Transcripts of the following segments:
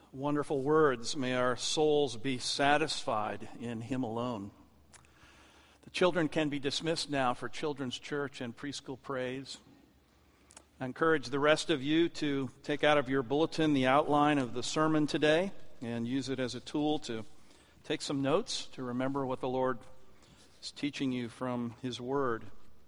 wonderful words. May our souls be satisfied in Him alone. The children can be dismissed now for children's church and preschool praise. I encourage the rest of you to take out of your bulletin the outline of the sermon today and use it as a tool to take some notes to remember what the Lord is teaching you from His Word.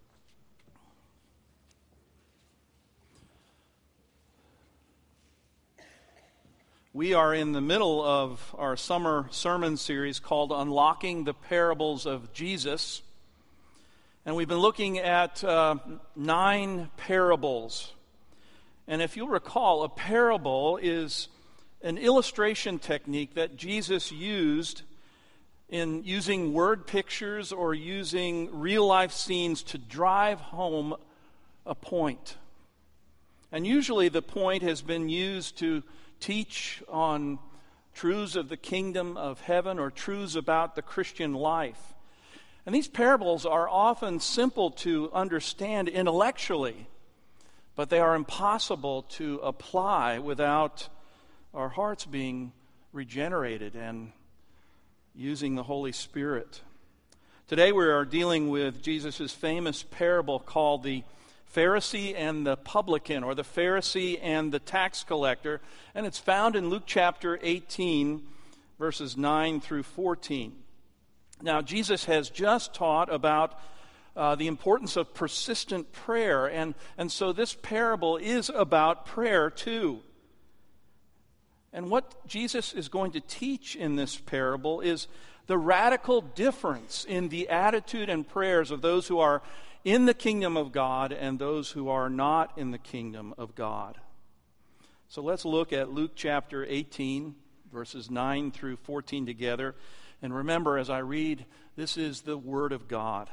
We are in the middle of our summer sermon series called Unlocking the Parables of Jesus. And we've been looking at 9 parables. And if you'll recall, a parable is an illustration technique that Jesus used in using word pictures or using real-life scenes to drive home a point. And usually the point has been used to teach on truths of the kingdom of heaven or truths about the Christian life. And these parables are often simple to understand intellectually, but they are impossible to apply without our hearts being regenerated and using the Holy Spirit. Today we are dealing with Jesus' famous parable called the Pharisee and the publican, or the Pharisee and the tax collector, and it's found in Luke chapter 18, verses 9 through 14. Now, Jesus has just taught about the importance of persistent prayer, and so this parable is about prayer too. And what Jesus is going to teach in this parable is the radical difference in the attitude and prayers of those who are in the kingdom of God and those who are not in the kingdom of God. So let's look at Luke chapter 18, verses 9 through 14 together. And remember, as I read, this is the Word of God.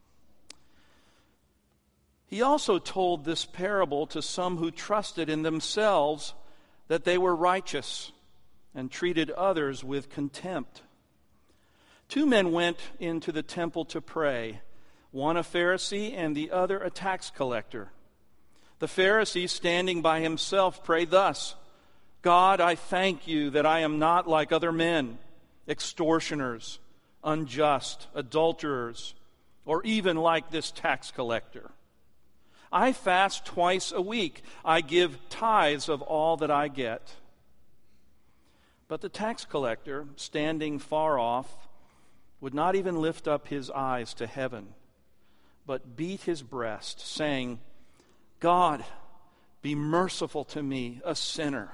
He also told this parable to some who trusted in themselves that they were righteous and treated others with contempt. 2 men went into the temple to pray, one a Pharisee and the other a tax collector. The Pharisee, standing by himself, prayed thus: God, I thank you that I am not like other men, extortioners, unjust, adulterers, or even like this tax collector. I fast twice a week. I give tithes of all that I get. But the tax collector, standing far off, would not even lift up his eyes to heaven, but beat his breast, saying, God, be merciful to me, a sinner.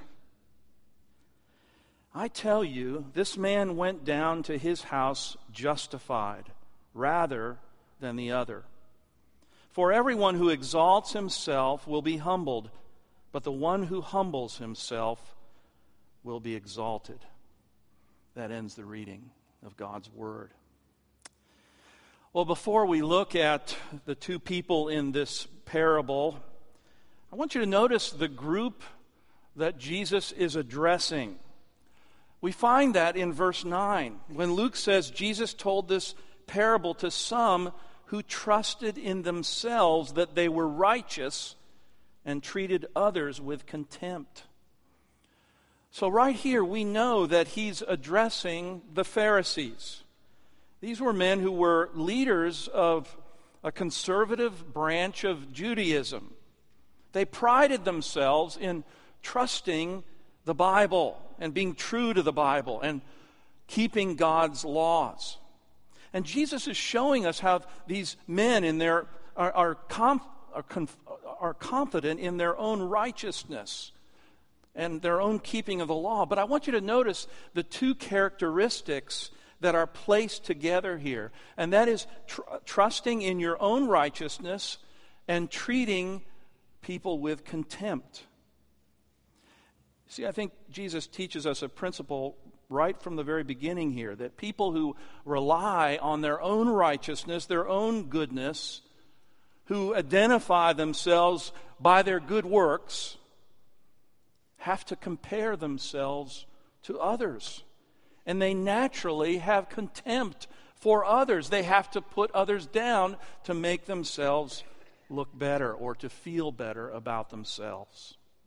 I tell you, this man went down to his house justified rather than the other. For everyone who exalts himself will be humbled, but the one who humbles himself will be exalted. That ends the reading of God's Word. Well, before we look at the 2 people in this parable, I want you to notice the group that Jesus is addressing. We find that in verse 9, when Luke says Jesus told this parable to some who trusted in themselves that they were righteous and treated others with contempt. So right here we know that he's addressing the Pharisees. These were men who were leaders of a conservative branch of Judaism. They prided themselves in trusting the Bible and being true to the Bible and keeping God's laws. And Jesus is showing us how these men are confident in their own righteousness and their own keeping of the law. But I want you to notice the 2 characteristics that are placed together here. And that is trusting in your own righteousness and treating people with contempt. See, I think Jesus teaches us a principle right from the very beginning here, that people who rely on their own righteousness, their own goodness, who identify themselves by their good works, have to compare themselves to others. And they naturally have contempt for others. They have to put others down to make themselves look better or to feel better about themselves.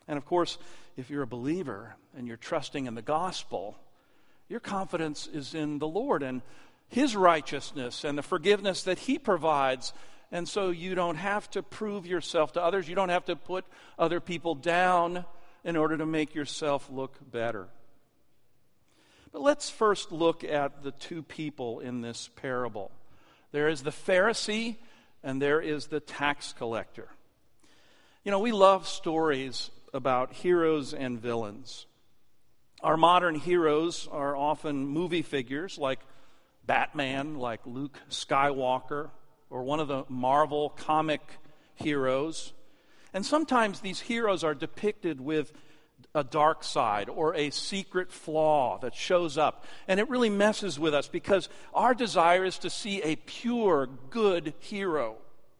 And of course, if you're a believer and you're trusting in the gospel, your confidence is in the Lord and His righteousness and the forgiveness that He provides. And so you don't have to prove yourself to others. You don't have to put other people down in order to make yourself look better. But let's first look at the two people in this parable. There is the Pharisee and there is the tax collector. You know, we love stories about heroes and villains. Our modern heroes are often movie figures like Batman, like Luke Skywalker, or one of the Marvel comic heroes. And sometimes these heroes are depicted with a dark side or a secret flaw that shows up. And it really messes with us because our desire is to see a pure, good hero.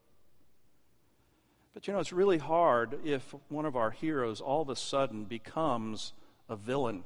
But you know, it's really hard if one of our heroes all of a sudden becomes a villain.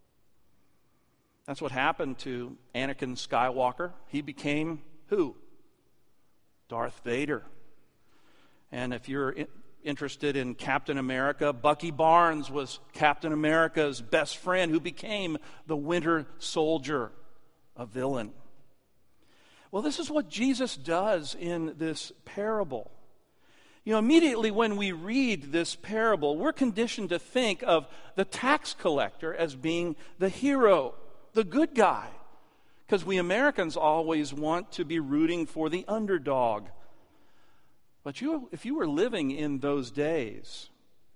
That's what happened to Anakin Skywalker. He became who? Darth Vader. And if you're interested in Captain America, Bucky Barnes was Captain America's best friend who became the Winter Soldier, a villain. Well, this is what Jesus does in this parable. You know, immediately when we read this parable, we're conditioned to think of the tax collector as being the hero, the good guy. Because we Americans always want to be rooting for the underdog. But if you were living in those days,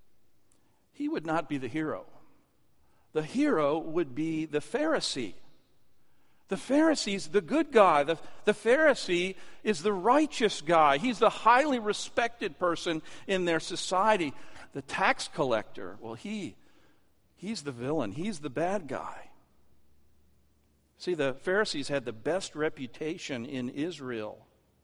he would not be the hero. The hero would be the Pharisee. The Pharisee's the good guy. The Pharisee is the righteous guy. He's the highly respected person in their society. The tax collector, well, he's the villain. He's the bad guy. See, the Pharisees had the best reputation in Israel.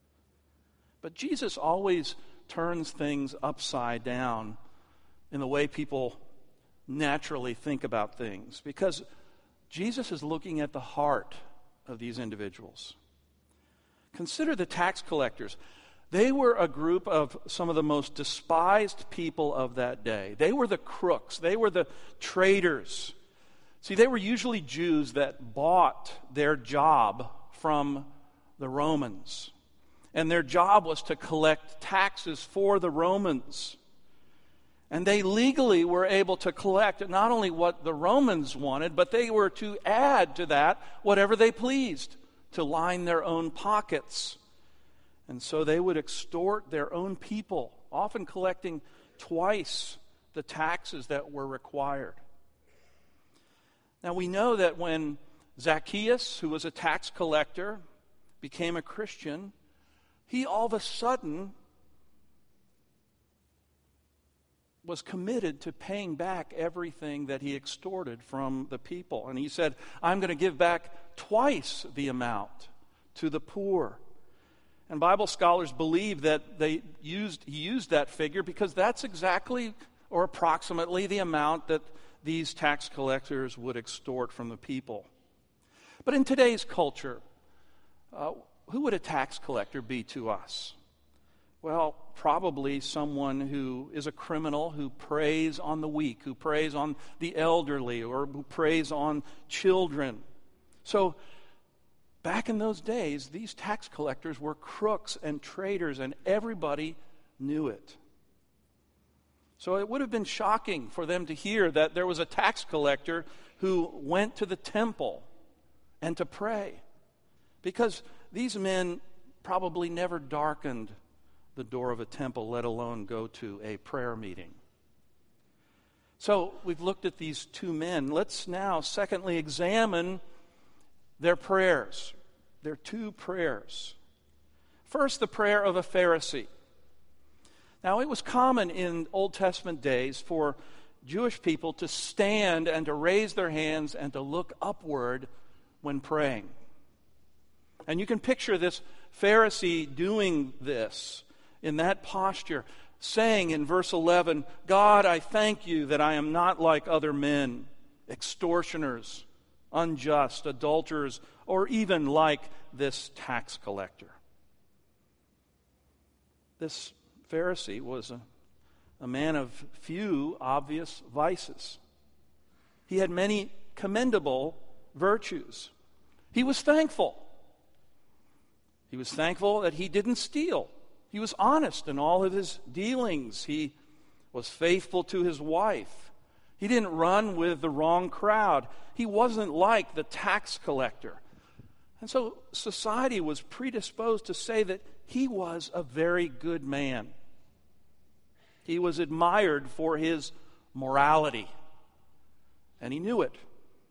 But Jesus always turns things upside down in the way people naturally think about things, because Jesus is looking at the heart of these individuals. Consider the tax collectors. They were a group of some of the most despised people of that day. They were the crooks. They were the traitors. See, they were usually Jews that bought their job from the Romans. And their job was to collect taxes for the Romans. And they legally were able to collect not only what the Romans wanted, but they were to add to that whatever they pleased to line their own pockets. And so they would extort their own people, often collecting twice the taxes that were required. Now we know that when Zacchaeus, who was a tax collector, became a Christian, he all of a sudden was committed to paying back everything that he extorted from the people. And he said, I'm going to give back twice the amount to the poor. And Bible scholars believe that he used that figure because that's exactly or approximately the amount that these tax collectors would extort from the people. But in today's culture, who would a tax collector be to us? Well, probably someone who is a criminal, who preys on the weak, who preys on the elderly, or who preys on children. So, back in those days, these tax collectors were crooks and traitors, and everybody knew it. So it would have been shocking for them to hear that there was a tax collector who went to the temple and to pray, because these men probably never darkened the door of a temple, let alone go to a prayer meeting. So we've looked at these two men. Let's now, secondly, examine their prayers, their two prayers. First, the prayer of a Pharisee. Now, it was common in Old Testament days for Jewish people to stand and to raise their hands and to look upward when praying. And you can picture this Pharisee doing this in that posture, saying in verse 11, God, I thank you that I am not like other men, extortioners, unjust, adulterers, or even like this tax collector. This Pharisee was a man of few obvious vices. He had many commendable virtues. He was thankful. He was thankful that he didn't steal. He was honest in all of his dealings. He was faithful to his wife. He didn't run with the wrong crowd. He wasn't like the tax collector. And so society was predisposed to say that he was a very good man. He was admired for his morality, and he knew it.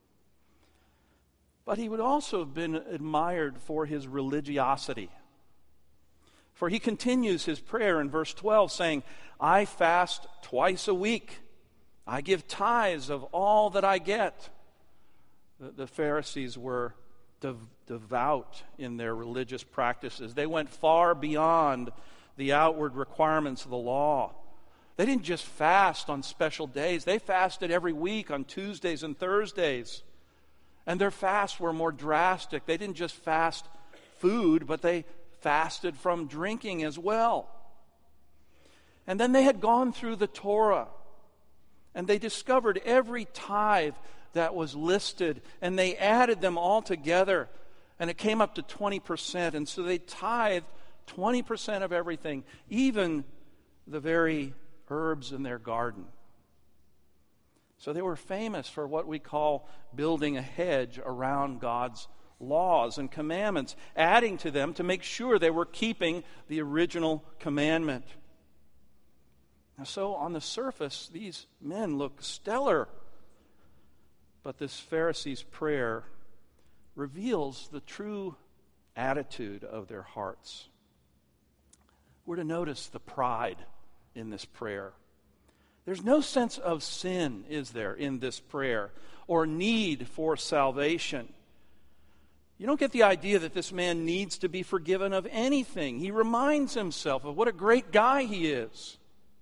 But he would also have been admired for his religiosity. For he continues his prayer in verse 12 saying, I fast twice a week. I give tithes of all that I get. The Pharisees were devout in their religious practices. They went far beyond the outward requirements of the law. They didn't just fast on special days. They fasted every week on Tuesdays and Thursdays. And their fasts were more drastic. They didn't just fast food, but they fasted from drinking as well. And then they had gone through the Torah, and they discovered every tithe that was listed, and they added them all together, and it came up to 20%. And so they tithed 20% of everything, even the very herbs in their garden. So they were famous for what we call building a hedge around God's laws and commandments, adding to them to make sure they were keeping the original commandment. Now, so on the surface, these men look stellar. But this Pharisee's prayer reveals the true attitude of their hearts. We're to notice the pride in this prayer. There's no sense of sin, is there, in this prayer, or need for salvation. You don't get the idea that this man needs to be forgiven of anything. He reminds himself of what a great guy he is.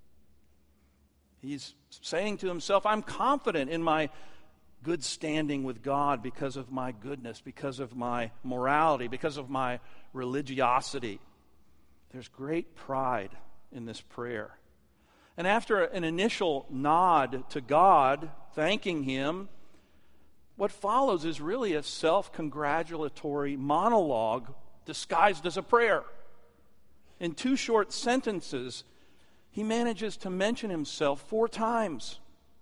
He's saying to himself, I'm confident in my good standing with God because of my goodness, because of my morality, because of my religiosity. There's great pride in this prayer. And after an initial nod to God, thanking Him, what follows is really a self-congratulatory monologue disguised as a prayer. In 2 short sentences, he manages to mention himself 4 times.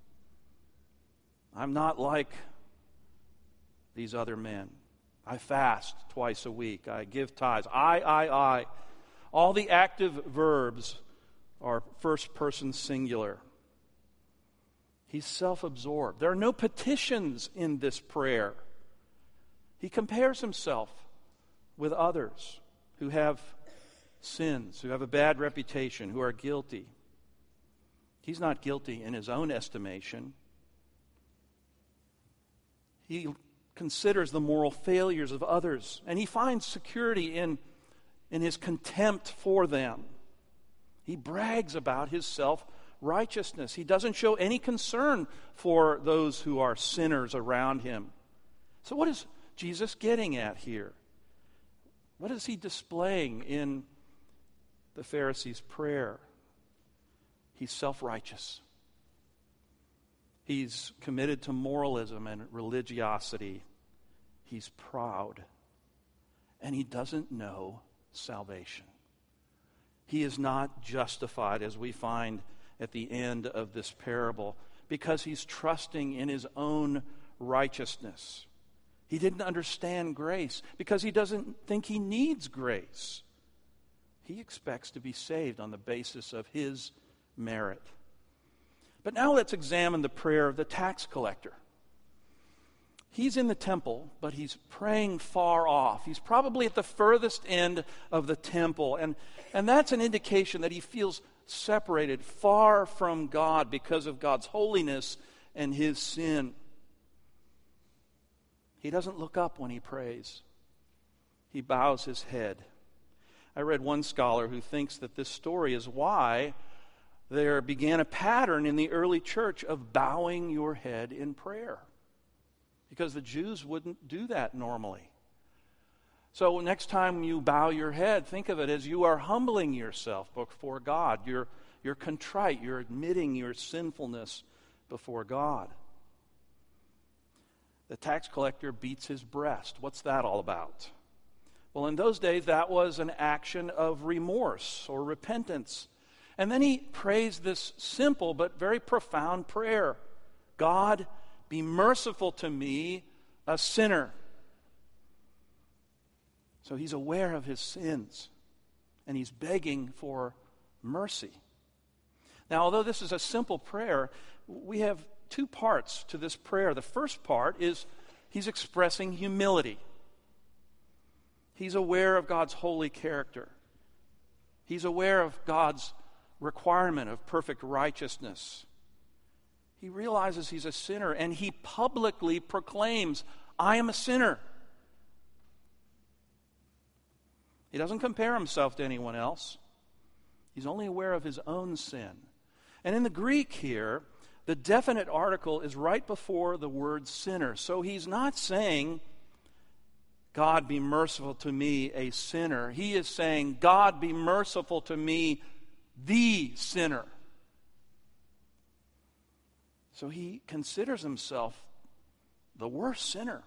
I'm not like these other men. I fast twice a week. I give tithes. I. All the active verbs are first person singular. He's self-absorbed. There are no petitions in this prayer. He compares himself with others who have sins, who have a bad reputation, who are guilty. He's not guilty in his own estimation. He considers the moral failures of others, and he finds security in his contempt for them. He brags about his self-righteousness. He doesn't show any concern for those who are sinners around him. So what is Jesus getting at here? What is he displaying in the Pharisee's prayer? He's self-righteous. He's committed to moralism and religiosity. He's proud. And he doesn't know salvation. He is not justified, as we find at the end of this parable, because he's trusting in his own righteousness. He didn't understand grace because he doesn't think he needs grace. He expects to be saved on the basis of his merit. But now let's examine the prayer of the tax collector. He's in the temple, but he's praying far off. He's probably at the furthest end of the temple, and that's an indication that he feels separated, far from God because of God's holiness and his sin. He doesn't look up when he prays. He bows his head. I read one scholar who thinks that this story is why there began a pattern in the early church of bowing your head in prayer. Because the Jews wouldn't do that normally. So next time you bow your head, think of it as you are humbling yourself before God. You're you're contrite. You're admitting your sinfulness before God. The tax collector beats his breast. What's that all about? Well, in those days, that was an action of remorse or repentance. And then he prays this simple but very profound prayer. God, be merciful to me, a sinner. So he's aware of his sins, and he's begging for mercy. Now, although this is a simple prayer, we have two parts to this prayer. The first part is he's expressing humility. He's aware of God's holy character. He's aware of God's requirement of perfect righteousness. He realizes he's a sinner, and he publicly proclaims, I am a sinner. He doesn't compare himself to anyone else. He's only aware of his own sin. And in the Greek here, the definite article is right before the word sinner. So he's not saying, God be merciful to me, a sinner. He is saying, God be merciful to me, the sinner. So he considers himself the worst sinner.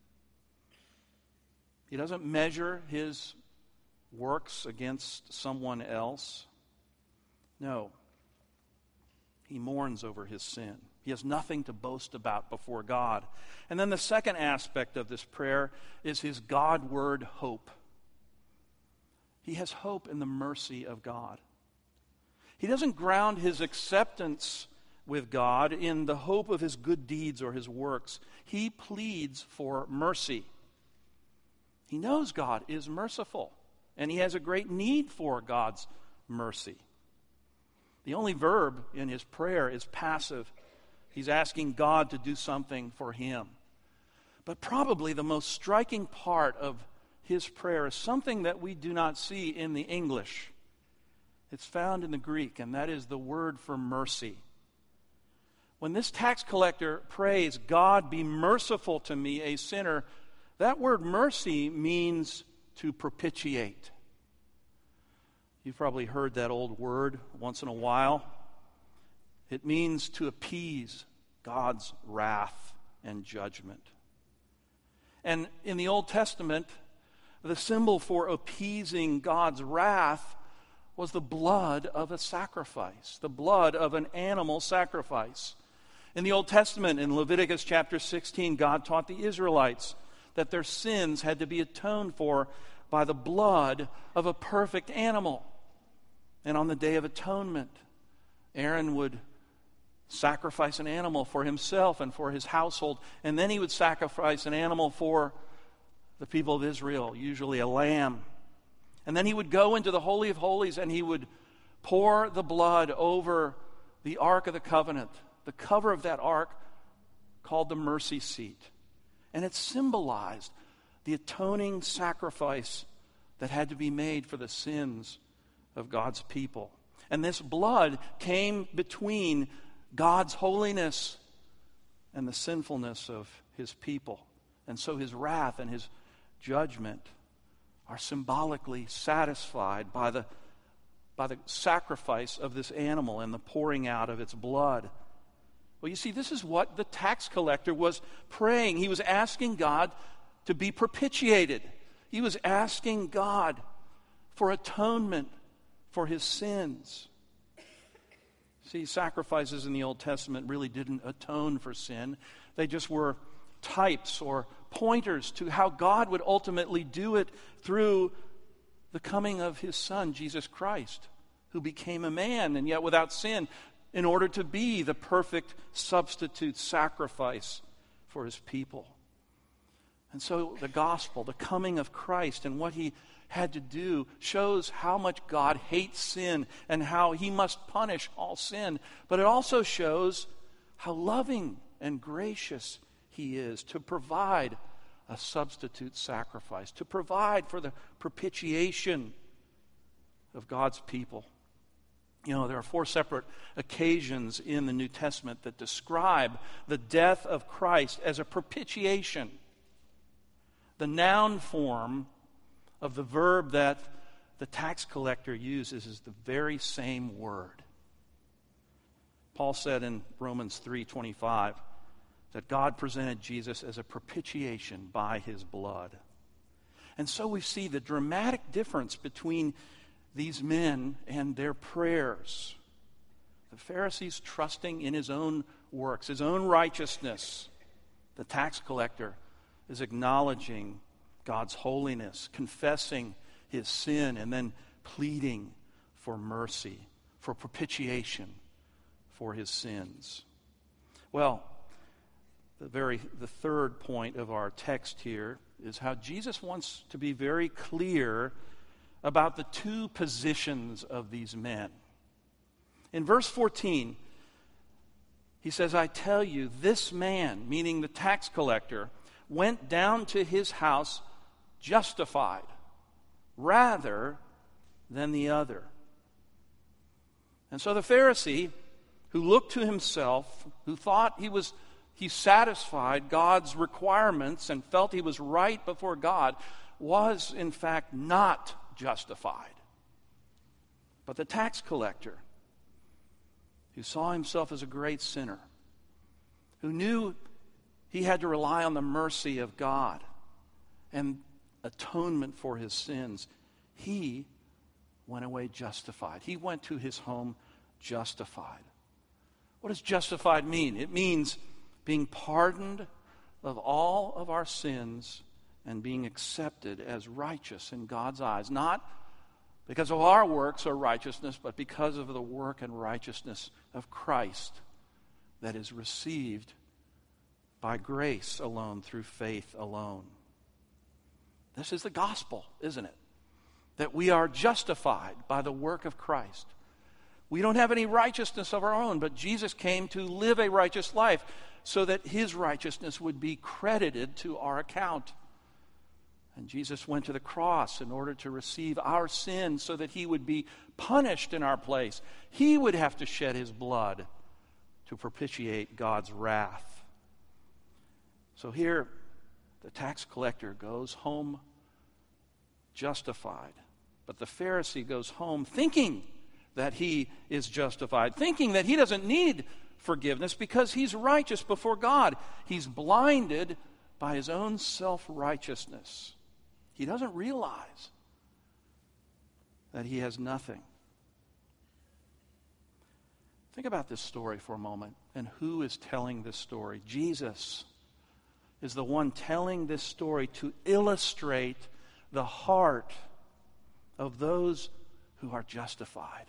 He doesn't measure his works against someone else. No. He mourns over his sin. He has nothing to boast about before God. And then the second aspect of this prayer is his Godward hope. He has hope in the mercy of God. He doesn't ground his acceptance with God in the hope of his good deeds or his works. He pleads for mercy. He knows God is merciful, and he has a great need for God's mercy. The only verb in his prayer is passive. He's asking God to do something for him. But probably the most striking part of his prayer is something that we do not see in the English. It's found in the Greek, and that is the word for mercy. When this tax collector prays, God be merciful to me, a sinner, that word mercy means to propitiate. You've probably heard that old word once in a while. It means to appease God's wrath and judgment. And in the Old Testament, the symbol for appeasing God's wrath was the blood of a sacrifice, the blood of an animal sacrifice. In the Old Testament, in Leviticus chapter 16, God taught the Israelites that their sins had to be atoned for by the blood of a perfect animal. And on the Day of Atonement, Aaron would sacrifice an animal for himself and for his household, and then he would sacrifice an animal for the people of Israel, usually a lamb. And then he would go into the Holy of Holies and he would pour the blood over the Ark of the Covenant, the cover of that ark called the mercy seat. And it symbolized the atoning sacrifice that had to be made for the sins of God's people. And this blood came between God's holiness and the sinfulness of his people. And so his wrath and his judgment are symbolically satisfied by the sacrifice of this animal and the pouring out of its blood. Well, you see, this is what the tax collector was praying. He was asking God to be propitiated. He was asking God for atonement for his sins. See, sacrifices in the Old Testament really didn't atone for sin. They just were types or pointers to how God would ultimately do it through the coming of his Son, Jesus Christ, who became a man and yet without sin, in order to be the perfect substitute sacrifice for his people. And so the gospel, the coming of Christ and what he had to do, shows how much God hates sin and how he must punish all sin. But it also shows how loving and gracious he is to provide a substitute sacrifice, to provide for the propitiation of God's people. You know, there are 4 separate occasions in the New Testament that describe the death of Christ as a propitiation. The noun form of the verb that the tax collector uses is the very same word. Paul said in Romans 3:25 that God presented Jesus as a propitiation by his blood. And so we see the dramatic difference between these men and their prayers. The Pharisees trusting in his own works, his own righteousness. The tax collector is acknowledging God's holiness, confessing his sin, and then pleading for mercy, for propitiation for his sins. Well, the third point of our text here is how Jesus wants to be very clear about the two positions of these men. In verse 14, he says, I tell you, this man, meaning the tax collector, went down to his house justified rather than the other. And so the Pharisee, who looked to himself, who thought he satisfied God's requirements and felt he was right before God, was in fact not justified. But the tax collector, who saw himself as a great sinner, who knew he had to rely on the mercy of God and atonement for his sins, he went away justified. He went to his home justified. What does justified mean? It means being pardoned of all of our sins and being accepted as righteous in God's eyes, not because of our works or righteousness, but because of the work and righteousness of Christ that is received by grace alone, through faith alone. This is the gospel, isn't it? That we are justified by the work of Christ. We don't have any righteousness of our own, but Jesus came to live a righteous life so that his righteousness would be credited to our account. And Jesus went to the cross in order to receive our sin so that he would be punished in our place. He would have to shed his blood to propitiate God's wrath. So here, the tax collector goes home justified. But the Pharisee goes home thinking that he is justified, thinking that he doesn't need forgiveness because he's righteous before God. He's blinded by his own self-righteousness. He doesn't realize that he has nothing. Think about this story for a moment and who is telling this story. Jesus is the one telling this story to illustrate the heart of those who are justified.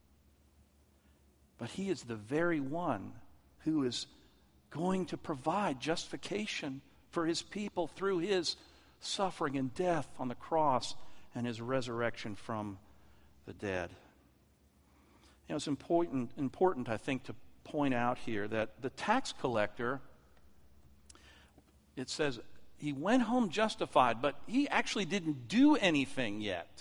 But he is the very one who is going to provide justification for his people through his suffering and death on the cross and his resurrection from the dead. You know, it's important, I think, to point out here that the tax collector, it says he went home justified, but he actually didn't do anything yet.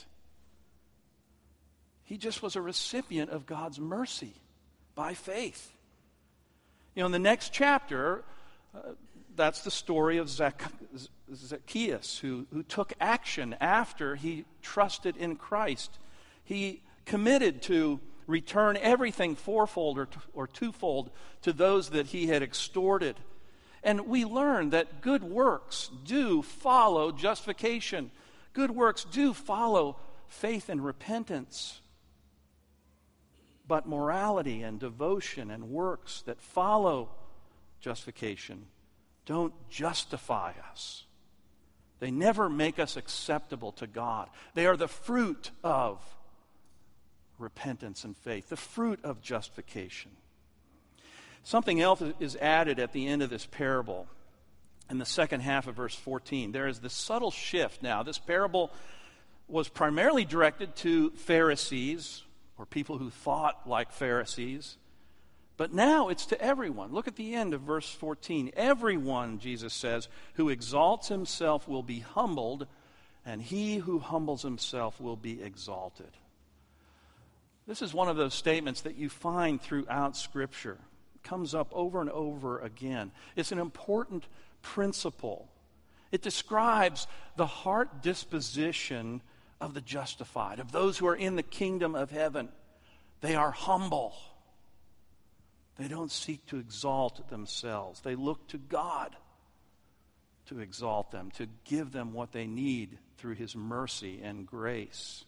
He just was a recipient of God's mercy by faith. You know, in the next chapter, that's the story of Zacchaeus, who took action after he trusted in Christ. He committed to return everything fourfold or twofold to those that he had extorted. And we learn that good works do follow justification. Good works do follow faith and repentance. But morality and devotion and works that follow justification don't justify us. They never make us acceptable to God. They are the fruit of repentance and faith, the fruit of justification. Something else is added at the end of this parable in the second half of verse 14. There is this subtle shift now. This parable was primarily directed to Pharisees, or people who thought like Pharisees. But now it's to everyone. Look at the end of verse 14. Everyone, Jesus says, who exalts himself will be humbled, and he who humbles himself will be exalted. This is one of those statements that you find throughout Scripture. It comes up over and over again. It's an important principle. It describes the heart disposition of the justified, of those who are in the kingdom of heaven. They are humble. They don't seek to exalt themselves. They look to God to exalt them, to give them what they need through His mercy and grace.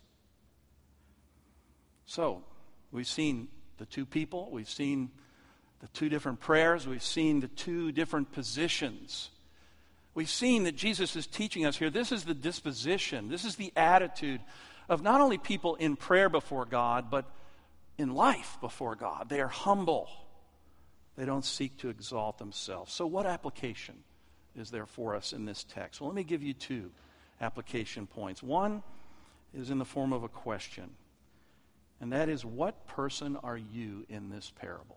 So, we've seen the two people, we've seen the two different prayers, we've seen the two different positions. We've seen that Jesus is teaching us here, this is the disposition, this is the attitude of not only people in prayer before God, but in life before God. They are humble. They don't seek to exalt themselves. So what application is there for us in this text? Well, let me give you two application points. One is in the form of a question, and that is, what person are you in this parable?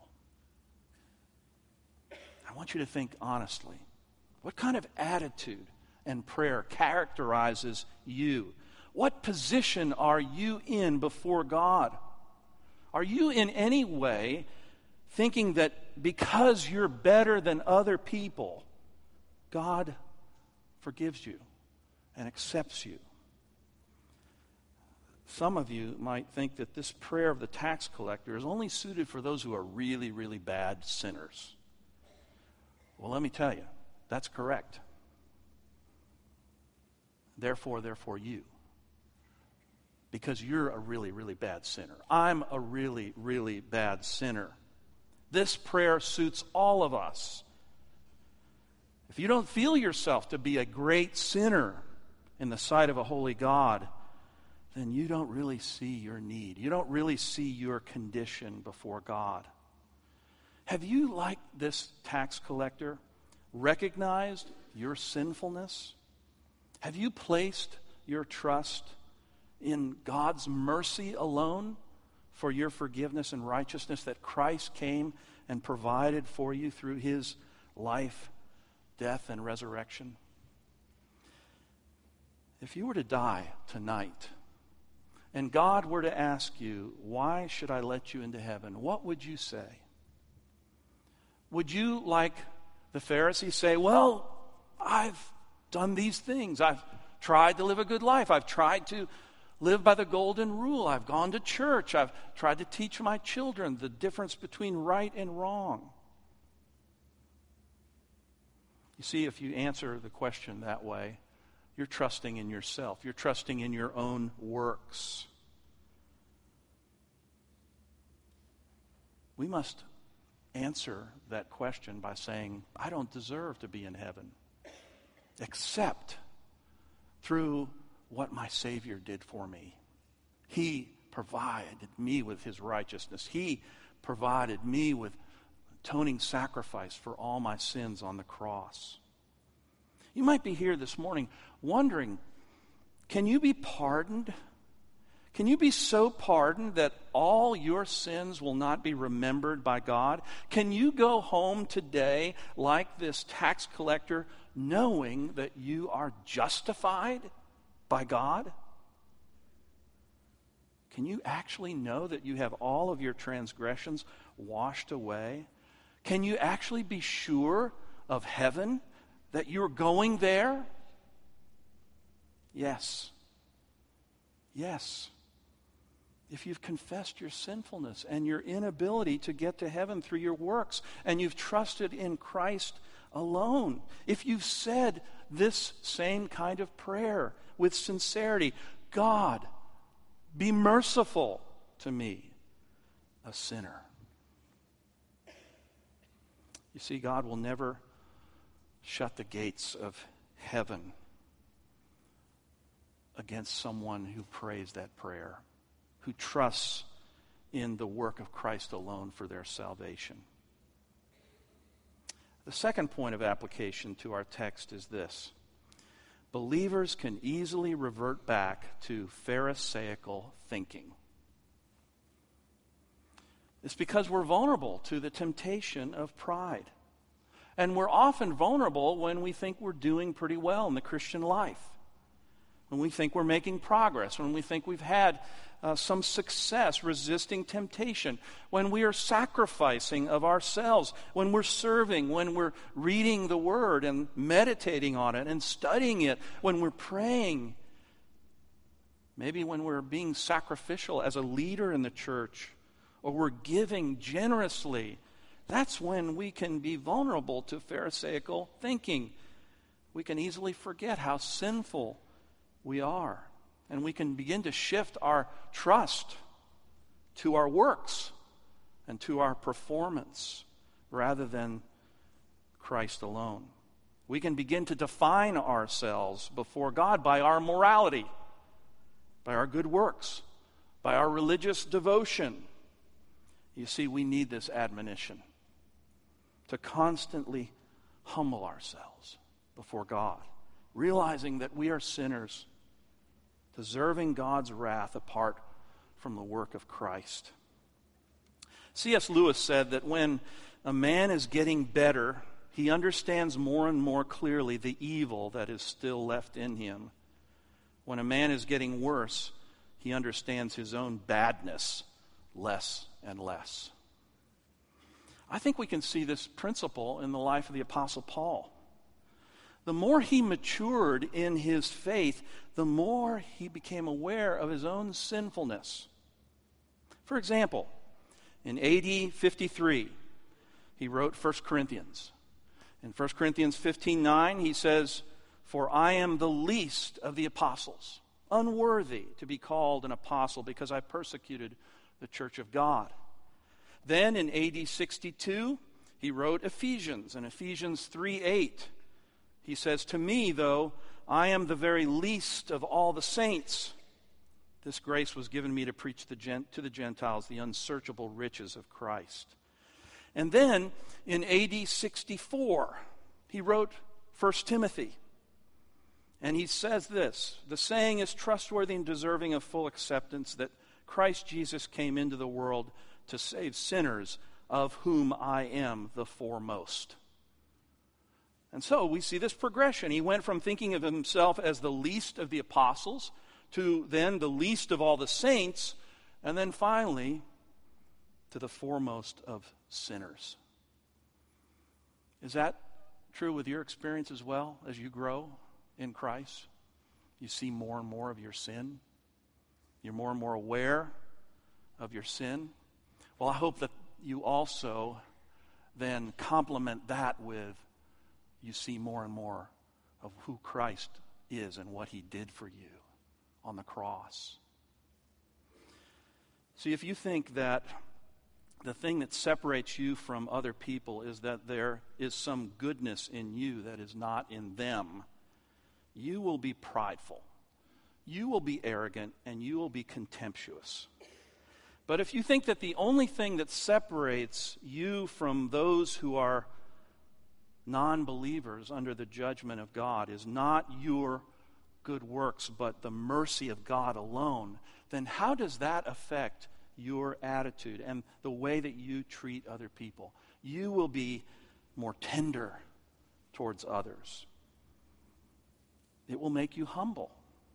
I want you to think honestly. What kind of attitude and prayer characterizes you? What position are you in before God? Are you in any way thinking that because you're better than other people, God forgives you and accepts you? Some of you might think that this prayer of the tax collector is only suited for those who are really, really bad sinners. Well, let me tell you, that's correct. Therefore you. Because you're a really, really bad sinner. I'm a really, really bad sinner. This prayer suits all of us. If you don't feel yourself to be a great sinner in the sight of a holy God, then you don't really see your need. You don't really see your condition before God. Have you, like this tax collector, recognized your sinfulness? Have you placed your trust in God's mercy alone for your forgiveness and righteousness that Christ came and provided for you through His life, death, and resurrection? If you were to die tonight, and God were to ask you, why should I let you into heaven? What would you say? Would you, like the Pharisees, say, well, I've done these things. I've tried to live a good life. I've tried to live by the golden rule. I've gone to church. I've tried to teach my children the difference between right and wrong. You see, if you answer the question that way, you're trusting in yourself. You're trusting in your own works. We must answer that question by saying, I don't deserve to be in heaven, except through what my Savior did for me. He provided me with His righteousness. He provided me with atoning sacrifice for all my sins on the cross. You might be here this morning wondering, can you be pardoned? Can you be so pardoned that all your sins will not be remembered by God? Can you go home today like this tax collector, knowing that you are justified by God? Can you actually know that you have all of your transgressions washed away? Can you actually be sure of heaven, that you're going there? Yes. Yes. If you've confessed your sinfulness and your inability to get to heaven through your works, and you've trusted in Christ alone. If you've said this same kind of prayer with sincerity, God, be merciful to me, a sinner. You see, God will never shut the gates of heaven against someone who prays that prayer, who trusts in the work of Christ alone for their salvation. The second point of application to our text is this: believers can easily revert back to Pharisaical thinking. It's because we're vulnerable to the temptation of pride. And we're often vulnerable when we think we're doing pretty well in the Christian life, when we think we're making progress, when we think we've had some success resisting temptation, when we are sacrificing of ourselves, when we're serving, when we're reading the Word and meditating on it and studying it, when we're praying, maybe when we're being sacrificial as a leader in the church, or we're giving generously that's when we can be vulnerable to Pharisaical thinking. We can easily forget how sinful we are, and we can begin to shift our trust to our works and to our performance rather than Christ alone. We can begin to define ourselves before God by our morality, by our good works, by our religious devotion. You see, we need this admonition to constantly humble ourselves before God, realizing that we are sinners, deserving God's wrath apart from the work of Christ. C.S. Lewis said that when a man is getting better, he understands more and more clearly the evil that is still left in him. When a man is getting worse, he understands his own badness less and less. I think we can see this principle in the life of the Apostle Paul. The more he matured in his faith, the more he became aware of his own sinfulness. For example, in AD 53, he wrote 1 Corinthians. In 1 Corinthians 15:9, he says, "For I am the least of the apostles, unworthy to be called an apostle because I persecuted the church of God." Then in AD 62, he wrote Ephesians. In Ephesians 3:8, he says, "To me, though, I am the very least of all the saints. This grace was given me to preach to the Gentiles the unsearchable riches of Christ." And then in AD 64, he wrote 1 Timothy. And he says this, "The saying is trustworthy and deserving of full acceptance that Christ Jesus came into the world to save sinners, of whom I am the foremost." And so we see this progression. He went from thinking of himself as the least of the apostles to then the least of all the saints, and then finally to the foremost of sinners. Is that true with your experience as well as you grow in Christ? You see more and more of your sin? You're more and more aware of your sin? Well, I hope that you also then complement that with you see more and more of who Christ is and what he did for you on the cross. See, if you think that the thing that separates you from other people is that there is some goodness in you that is not in them, you will be prideful, you will be arrogant, and you will be contemptuous. But if you think that the only thing that separates you from those who are non-believers under the judgment of God is not your good works, but the mercy of God alone, then how does that affect your attitude and the way that you treat other people? You will be more tender towards others. It will make you humble.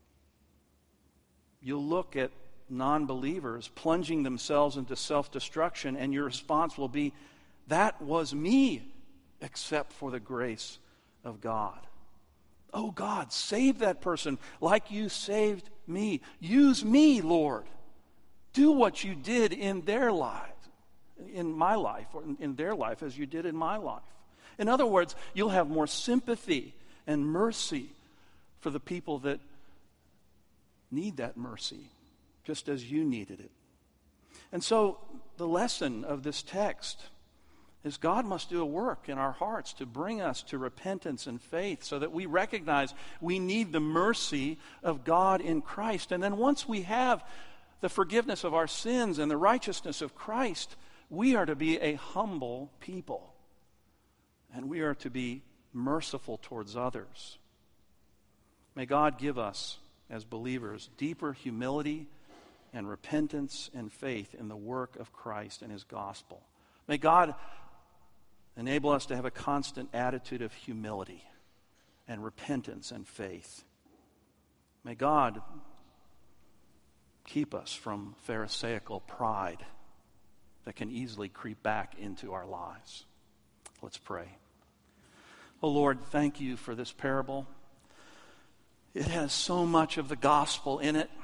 You'll look at non-believers plunging themselves into self-destruction, and your response will be, "That was me, except for the grace of God. Oh God, save that person like you saved me. Use me, Lord. Do what you did in their lives, in my life, or in their life as you did in my life." In other words, you'll have more sympathy and mercy for the people that need that mercy, just as you needed it. And so the lesson of this text is God must do a work in our hearts to bring us to repentance and faith so that we recognize we need the mercy of God in Christ. And then once we have the forgiveness of our sins and the righteousness of Christ, we are to be a humble people. And we are to be merciful towards others. May God give us, as believers, deeper humility and repentance and faith in the work of Christ and his gospel. May God enable us to have a constant attitude of humility and repentance and faith. May God keep us from Pharisaical pride that can easily creep back into our lives. Let's pray. Oh Lord, thank you for this parable. It has so much of the gospel in it.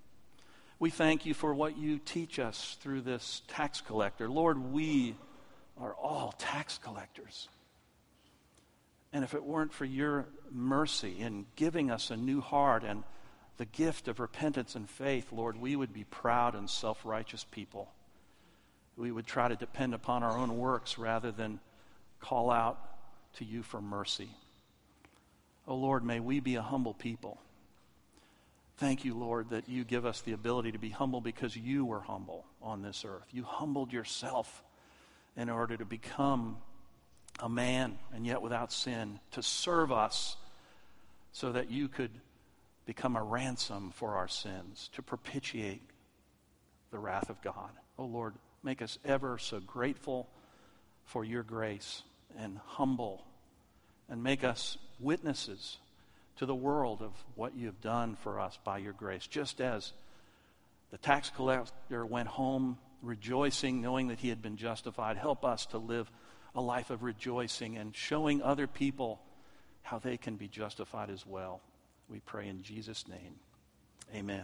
We thank you for what you teach us through this tax collector. Lord, we are all tax collectors. And if it weren't for your mercy in giving us a new heart and the gift of repentance and faith, Lord, we would be proud and self-righteous people. We would try to depend upon our own works rather than call out to you for mercy. Oh Lord, may we be a humble people. Thank you, Lord, that you give us the ability to be humble because you were humble on this earth. You humbled yourself in order to become a man, and yet without sin, to serve us so that you could become a ransom for our sins, to propitiate the wrath of God. Oh Lord, make us ever so grateful for your grace and humble, and make us witnesses to the world of what you have done for us by your grace. Just as the tax collector went home rejoicing, knowing that he had been justified, help us to live a life of rejoicing and showing other people how they can be justified as well. We pray in Jesus' name. Amen.